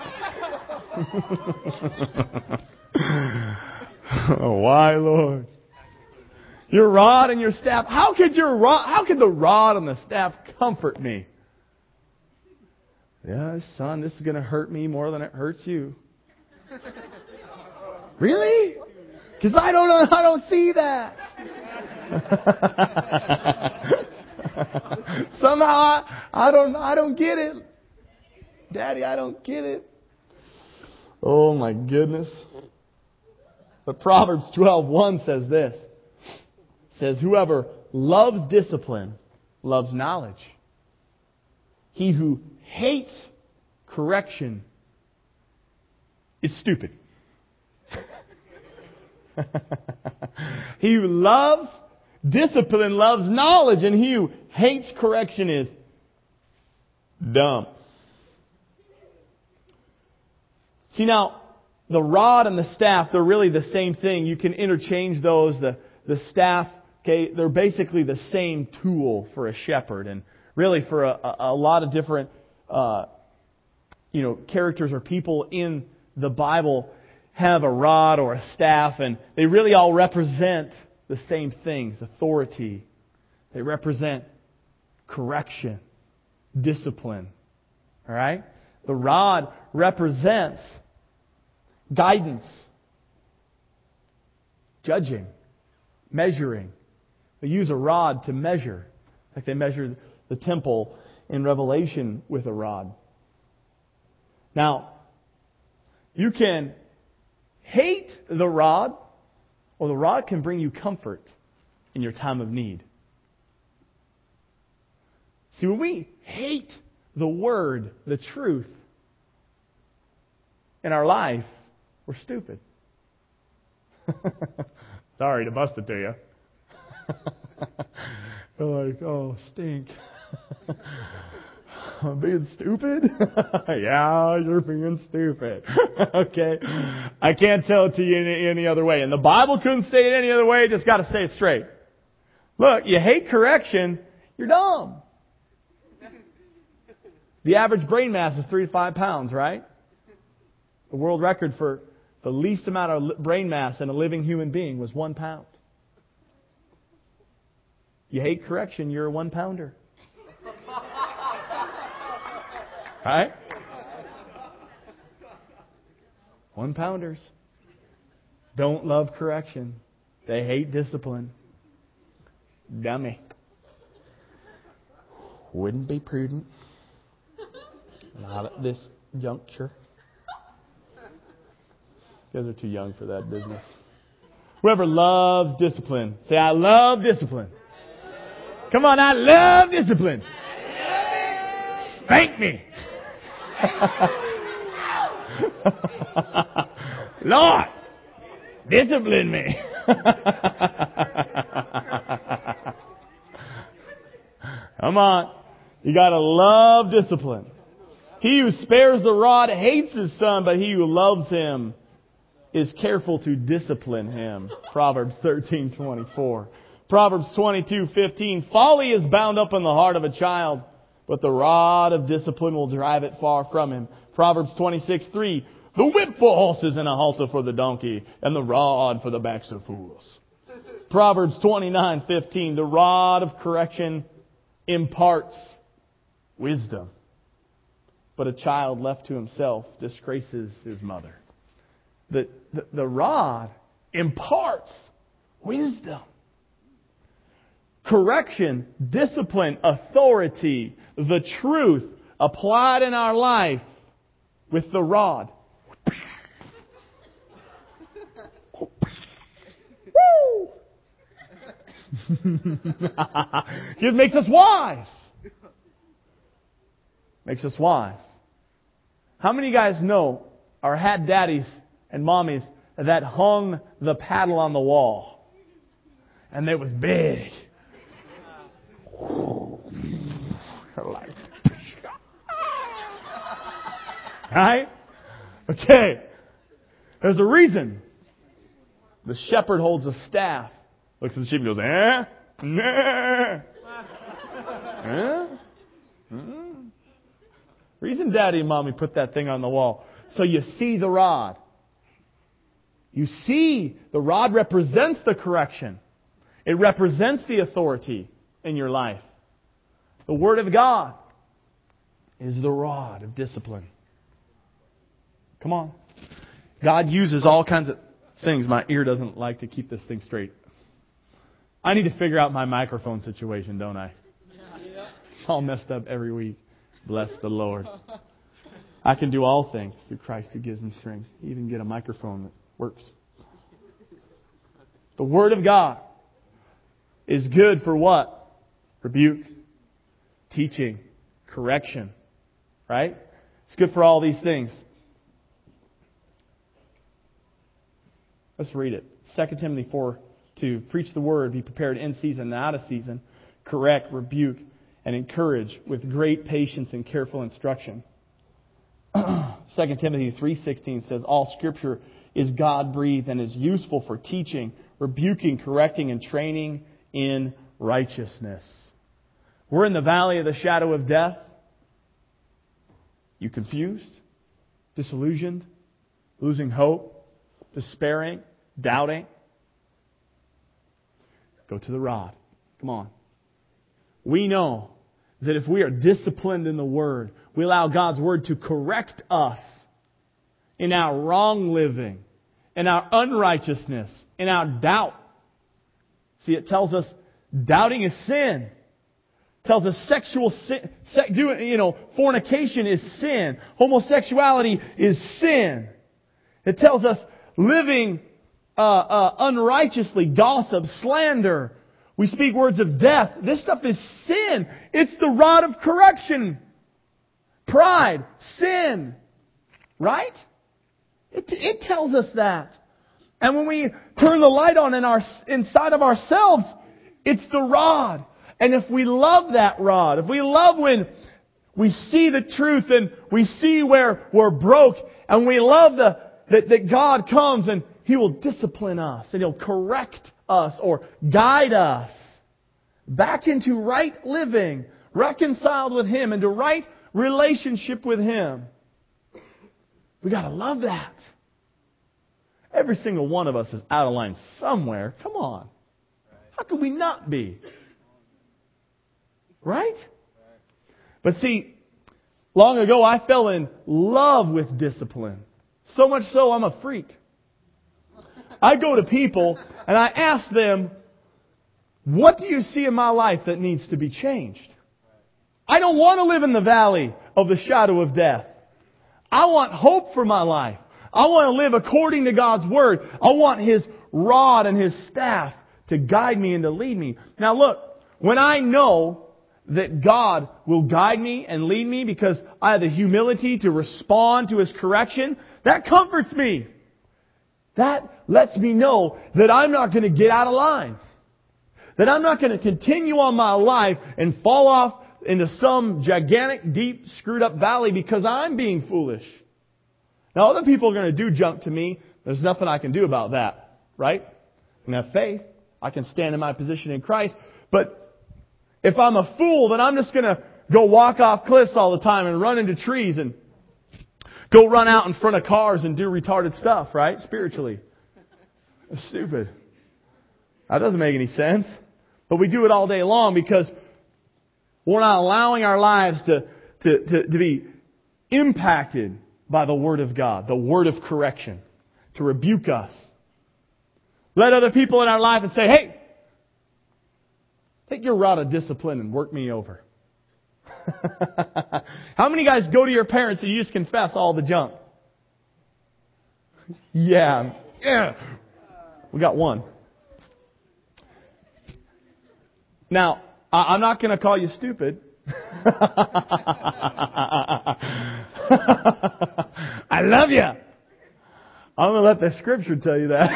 Oh, why, Lord? Your rod and your staff. How could the rod and the staff comfort me? Yeah, son, this is going to hurt me more than it hurts you. Really? Because I don't see that. Somehow I don't get it. Daddy, I don't get it. Oh my goodness. But Proverbs 12:1 says this. It says, whoever loves discipline loves knowledge. He who hates correction is stupid. He who loves discipline loves knowledge, and he who hates correction is dumb. See, now, the rod and the staff, they're really the same thing. You can interchange those. The staff, okay, they're basically the same tool for a shepherd. And really for a lot of different characters or people in the Bible have a rod or a staff, and they really all represent the same things: authority. They represent correction, discipline. All right? The rod represents guidance, judging, measuring. They use a rod to measure, like they measured the temple in Revelation with a rod. Now, you can hate the rod, or the rod can bring you comfort in your time of need. See, when we hate the Word, the truth, in our life, we're stupid. Sorry to bust it to you. You're like, oh, stink. I'm being stupid? Yeah, you're being stupid. Okay? I can't tell it to you any other way. And the Bible couldn't say it any other way. Just got to say it straight. Look, you hate correction, you're dumb. The average brain mass is 3 to 5 pounds, right? The world record for the least amount of brain mass in a living human being was 1 pound. You hate correction, you're a 1 pounder. Right? 1 pounders don't love correction. They hate discipline. Dummy. Wouldn't be prudent. Not at this juncture. You guys are too young for that business. Whoever loves discipline, say, I love discipline. Come on, I love discipline. Spank me. Lord, discipline me. Come on. You got to love discipline. He who spares the rod hates his son, but he who loves him is careful to discipline him. Proverbs 13:24. Proverbs 22:15. Folly is bound up in the heart of a child, but the rod of discipline will drive it far from him. Proverbs 26:3. The whip for horses and a halter for the donkey, and the rod for the backs of fools. Proverbs 29:15. The rod of correction imparts wisdom, but a child left to himself disgraces his mother. The rod imparts wisdom. Correction, discipline, authority, the truth applied in our life with the rod. Woo! It makes us wise. Makes us wise. How many of you guys know or had daddies and mommies that hung the paddle on the wall? And it was big. Right? Okay. There's a reason. The shepherd holds a staff, looks at the sheep and goes, eh? Nah. Eh? Reason Daddy and Mommy put that thing on the wall. So you see the rod. You see the rod represents the correction. It represents the authority in your life. The Word of God is the rod of discipline. Come on. God uses all kinds of things. My ear doesn't like to keep this thing straight. I need to figure out my microphone situation, don't I? It's all messed up every week. Bless the Lord. I can do all things through Christ who gives me strength. Even get a microphone that works. The Word of God is good for what? Rebuke, teaching, correction. Right? It's good for all these things. Let's read it. 2 Timothy 4:2. Preach the word, be prepared in season and out of season. Correct, rebuke, and encourage with great patience and careful instruction. 2 Timothy 3:16 says, all Scripture is God-breathed and is useful for teaching, rebuking, correcting, and training in righteousness. We're in the valley of the shadow of death. You confused? Disillusioned? Losing hope? Despairing? Doubting? Go to the rod. Come on. We know that if we are disciplined in the Word, we allow God's Word to correct us in our wrong living, in our unrighteousness, in our doubt. See, it tells us doubting is sin. It tells us sexual sin, fornication is sin. Homosexuality is sin. It tells us living unrighteously, gossip, slander. We speak words of death. This stuff is sin. It's the rod of correction. Pride. Sin. Right? It tells us that. And when we turn the light on inside of ourselves, it's the rod. And if we love that rod, if we love when we see the truth and we see where we're broke, and we love that God comes and He will discipline us and He'll correct us or guide us back into right living, reconciled with Him, into right relationship with Him. We got to love that. Every single one of us is out of line somewhere. Come on. How could we not be? Right? But see, long ago I fell in love with discipline. So much so I'm a freak. I go to people and I ask them, what do you see in my life that needs to be changed? I don't want to live in the valley of the shadow of death. I want hope for my life. I want to live according to God's Word. I want His rod and His staff to guide me and to lead me. Now look, when I know that God will guide me and lead me because I have the humility to respond to His correction, that comforts me. That lets me know that I'm not going to get out of line. That I'm not going to continue on my life and fall off into some gigantic, deep, screwed up valley because I'm being foolish. Now other people are going to do junk to me. There's nothing I can do about that. Right? I can have faith. I can stand in my position in Christ. But if I'm a fool, then I'm just going to go walk off cliffs all the time and run into trees and go run out in front of cars and do retarded stuff, right? Spiritually. It's stupid. That doesn't make any sense. But we do it all day long because we're not allowing our lives to be impacted by the Word of God, the Word of correction, to rebuke us. Let other people in our life and say, hey, take your rod of discipline and work me over. How many guys go to your parents and you just confess all the junk? Yeah. We got one. Now, I'm not going to call you stupid. I love you. I'm going to let the Scripture tell you that.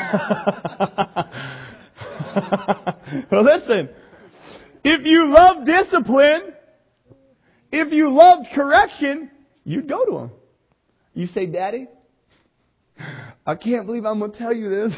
Well, listen. If you love discipline, if you loved correction, you'd go to Him. You say, Daddy, I can't believe I'm going to tell you this.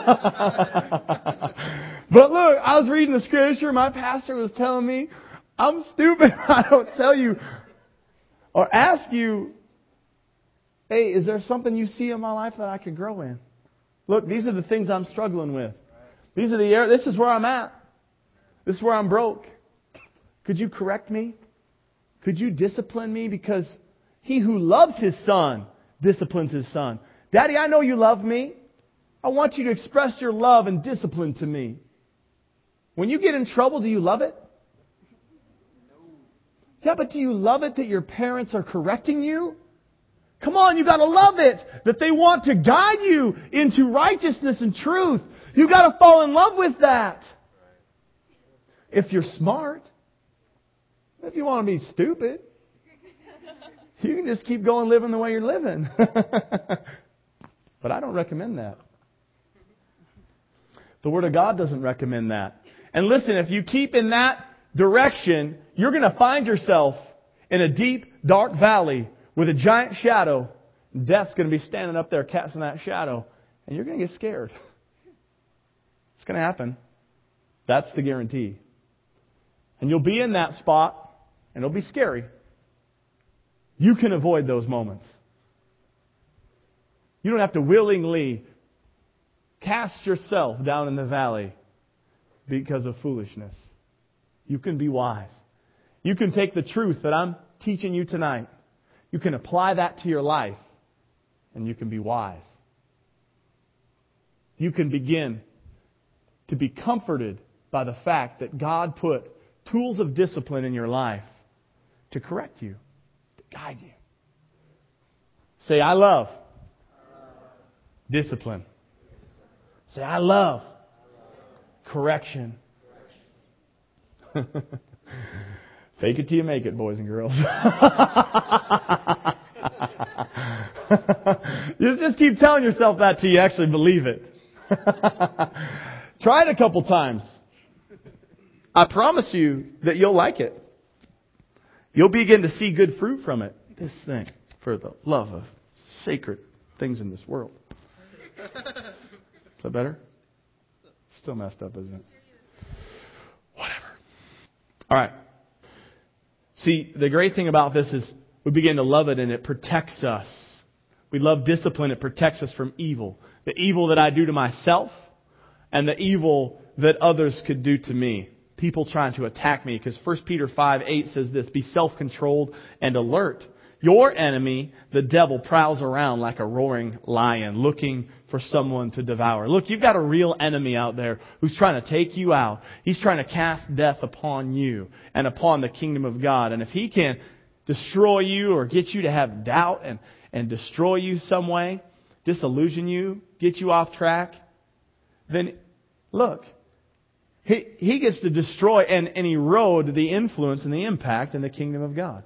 But look, I was reading the Scripture. My pastor was telling me, I'm stupid. I don't tell you or ask you, hey, is there something you see in my life that I could grow in? Look, these are the things I'm struggling with. These are the areas. This is where I'm at. This is where I'm broke. Could you correct me? Could you discipline me? Because he who loves his son disciplines his son. Daddy, I know you love me. I want you to express your love and discipline to me. When you get in trouble, do you love it? Yeah, but do you love it that your parents are correcting you? Come on, you got to love it that they want to guide you into righteousness and truth. You got to fall in love with that. If you're smart, if you want to be stupid, you can just keep going living the way you're living. But I don't recommend that. The Word of God doesn't recommend that. And listen, if you keep in that direction, you're going to find yourself in a deep, dark valley with a giant shadow. Death's going to be standing up there casting that shadow. And you're going to get scared. It's going to happen. That's the guarantee. And you'll be in that spot, and it'll be scary. You can avoid those moments. You don't have to willingly cast yourself down in the valley because of foolishness. You can be wise. You can take the truth that I'm teaching you tonight. You can apply that to your life, and you can be wise. You can begin to be comforted by the fact that God put tools of discipline in your life to correct you, to guide you. Say, I love discipline. Say, I love correction. Fake it till you make it, boys and girls. You just keep telling yourself that till you actually believe it. Try it a couple times. I promise you that you'll like it. You'll begin to see good fruit from it. This thing, for the love of sacred things in this world. Is that better? Still messed up, isn't it? Whatever. All right. See, the great thing about this is we begin to love it and it protects us. We love discipline. It protects us from evil. The evil that I do to myself and the evil that others could do to me. People trying to attack me. Because 1 Peter 5:8 says this, be self-controlled and alert. Your enemy, the devil, prowls around like a roaring lion looking for someone to devour. Look, you've got a real enemy out there who's trying to take you out. He's trying to cast death upon you and upon the kingdom of God. And if he can destroy you or get you to have doubt and destroy you some way, disillusion you, get you off track, then look, he gets to destroy and erode the influence and the impact in the kingdom of God.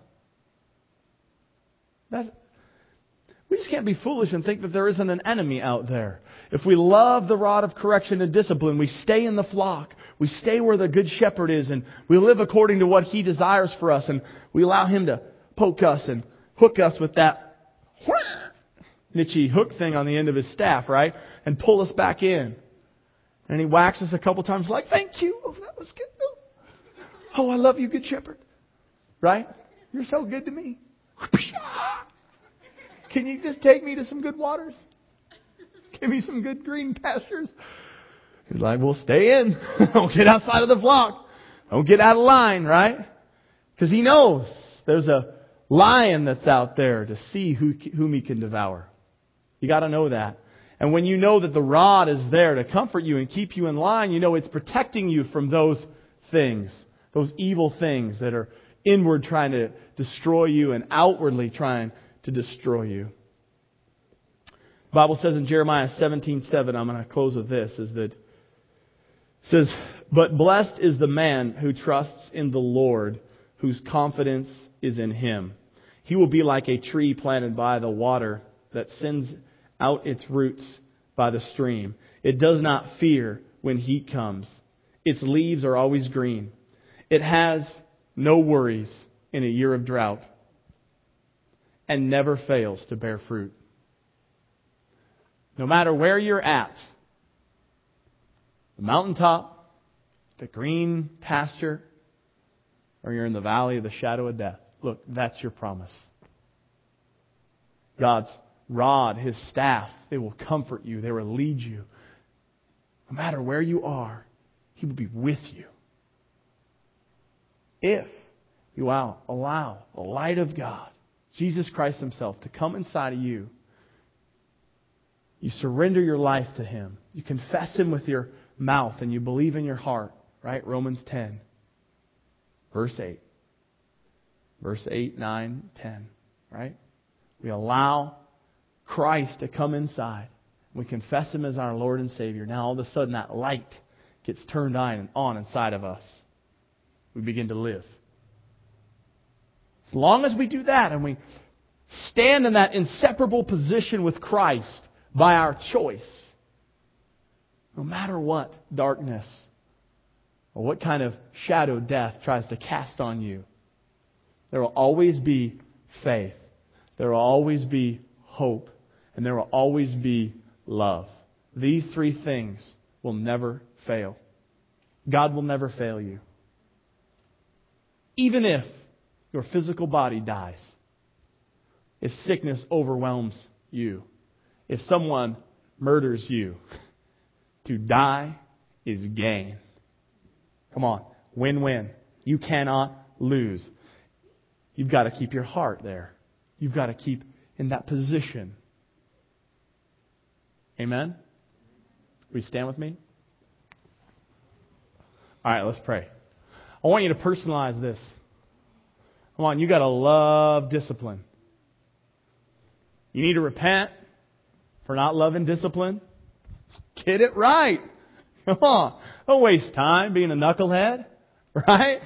We just can't be foolish and think that there isn't an enemy out there. If we love the rod of correction and discipline, we stay in the flock, we stay where the good shepherd is, and we live according to what he desires for us, and we allow him to poke us and hook us with that niche hook thing on the end of his staff, right? And pull us back in. And he whacks us a couple times like, thank you. Oh, that was good. Oh, I love you, good shepherd. Right? You're so good to me. Can you just take me to some good waters? Give me some good green pastures. He's like, well, stay in. Don't get outside of the flock. Don't get out of line, right? Because he knows there's a lion that's out there to see whom he can devour. You got to know that. And when you know that the rod is there to comfort you and keep you in line, you know it's protecting you from those things, those evil things that are inward trying to destroy you and outwardly trying to destroy you. The Bible says in Jeremiah 17:7, I'm going to close with this, is that it says, but blessed is the man who trusts in the Lord, whose confidence is in Him. He will be like a tree planted by the water that sends out its roots by the stream. It does not fear when heat comes. Its leaves are always green. It has no worries in a year of drought and never fails to bear fruit. No matter where you're at, the mountaintop, the green pasture, or you're in the valley of the shadow of death, look, that's your promise. God's rod, His staff, they will comfort you. They will lead you. No matter where you are, He will be with you. If you allow the light of God, Jesus Christ Himself, to come inside of you, you surrender your life to Him. You confess Him with your mouth and you believe in your heart. Right? Romans 10. Verse 8. Verse 8, 9, 10. Right? We allow Christ to come inside. We confess Him as our Lord and Savior. Now all of a sudden that light gets turned on inside of us. We begin to live. As long as we do that and we stand in that inseparable position with Christ by our choice, no matter what darkness or what kind of shadow death tries to cast on you, there will always be faith. There will always be hope. And there will always be love. These three things will never fail. God will never fail you. Even if your physical body dies, if sickness overwhelms you, if someone murders you, to die is gain. Come on, win-win. You cannot lose. You've got to keep your heart there. You've got to keep in that position. Amen? Will you stand with me? All right, let's pray. I want you to personalize this. Come on, you got to love discipline. You need to repent for not loving discipline. Get it right. Come on. Don't waste time being a knucklehead. Right?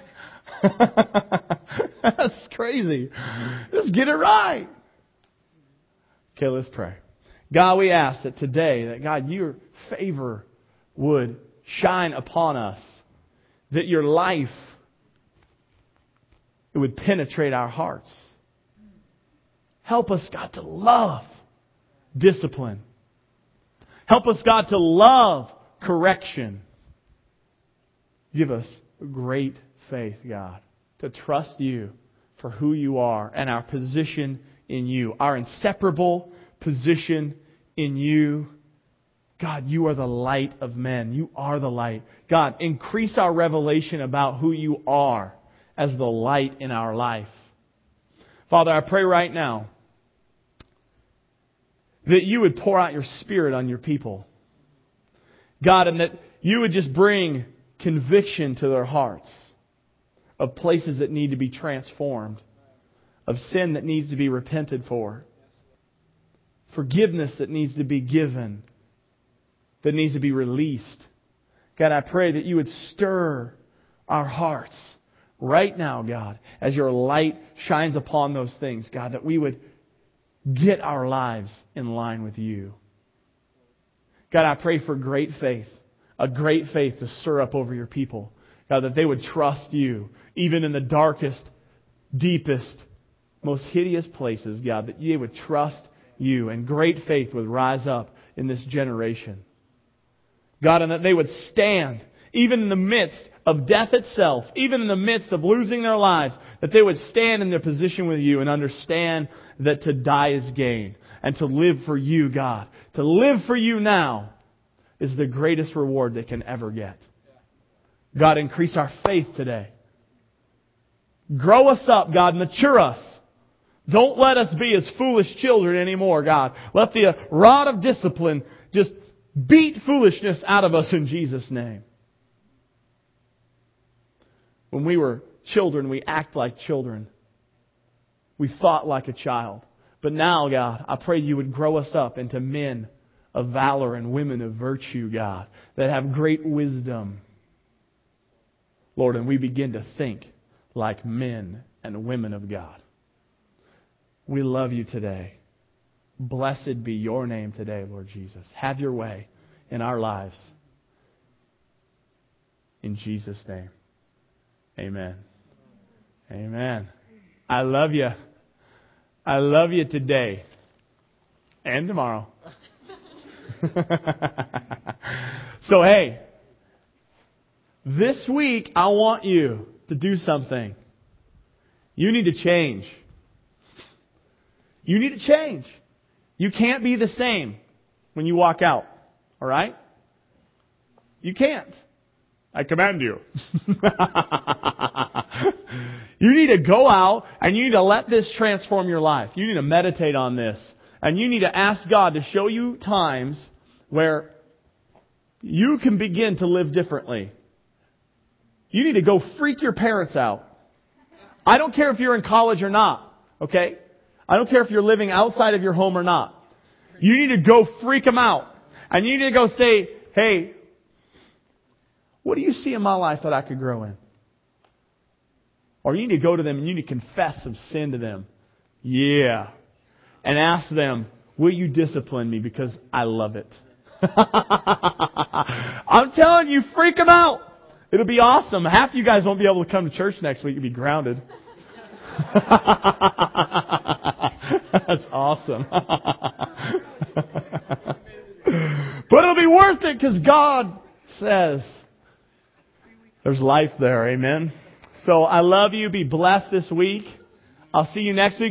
That's crazy. Just get it right. Okay, let's pray. God, we ask that today, that God, your favor would shine upon us. That your life, it would penetrate our hearts. Help us, God, to love discipline. Help us, God, to love correction. Give us great faith, God, to trust you for who you are and our position in you, our inseparable position in you. God, you are the light of men. You are the light. God, increase our revelation about who you are as the light in our life. Father, I pray right now that you would pour out your Spirit on your people. God, and that you would just bring conviction to their hearts of places that need to be transformed, of sin that needs to be repented for, forgiveness that needs to be given, that needs to be released. God, I pray that you would stir our hearts right now, God, as your light shines upon those things, God, that we would get our lives in line with you. God, I pray for great faith, a great faith to stir up over your people. God, that they would trust you, even in the darkest, deepest, most hideous places, God, that they would trust you, and great faith would rise up in this generation. God, and that they would stand, even in the midst of death itself, even in the midst of losing their lives, that they would stand in their position with you and understand that to die is gain, and to live for you, God. To live for you now is the greatest reward they can ever get. God, increase our faith today. Grow us up, God. Mature us. Don't let us be as foolish children anymore, God. Let the rod of discipline just beat foolishness out of us in Jesus' name. When we were children, we act like children. We thought like a child. But now, God, I pray you would grow us up into men of valor and women of virtue, God, that have great wisdom. Lord, and we begin to think like men and women of God. We love you today. Blessed be your name today, Lord Jesus. Have your way in our lives. In Jesus' name. Amen. Amen. I love you. I love you today. And tomorrow. So hey, this week I want you to do something. You need to change. You need to change. You can't be the same when you walk out. All right? You can't. I command you. You need to go out and you need to let this transform your life. You need to meditate on this. And you need to ask God to show you times where you can begin to live differently. You need to go freak your parents out. I don't care if you're in college or not. Okay? I don't care if you're living outside of your home or not. You need to go freak them out. And you need to go say, hey, what do you see in my life that I could grow in? Or you need to go to them and you need to confess some sin to them. Yeah. And ask them, will you discipline me because I love it? I'm telling you, freak them out. It'll be awesome. Half of you guys won't be able to come to church next week. You'll be grounded. That's awesome. But it'll be worth it because God says there's life there. Amen. So I love you. Be blessed this week. I'll see you next week.